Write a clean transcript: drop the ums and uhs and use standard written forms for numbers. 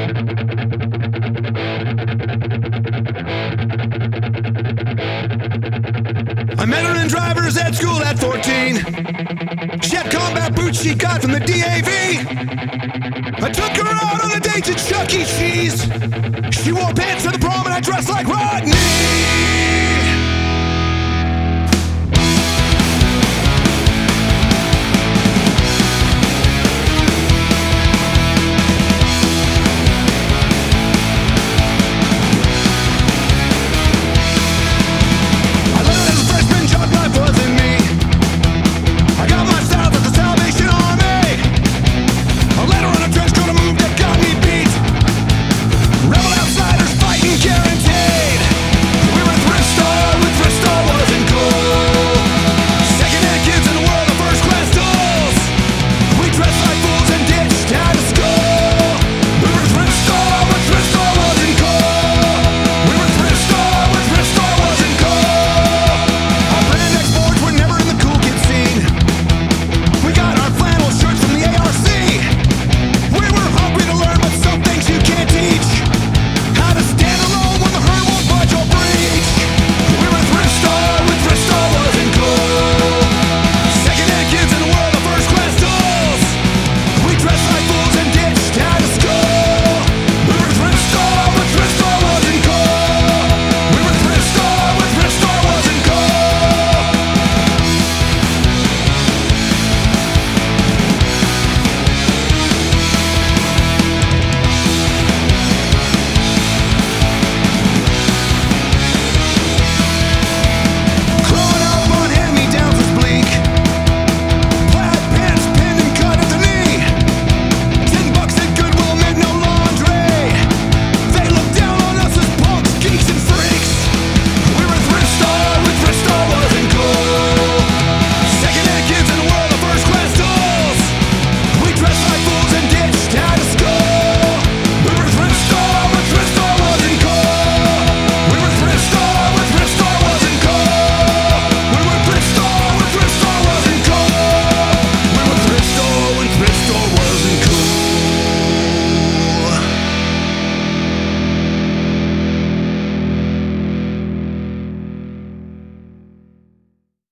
I met her in driver's ed school at 14. She had combat boots she got from the DAV. I took her out on a date to Chuck E. Cheese. She wore pants to the prom and I dressed like Rodney.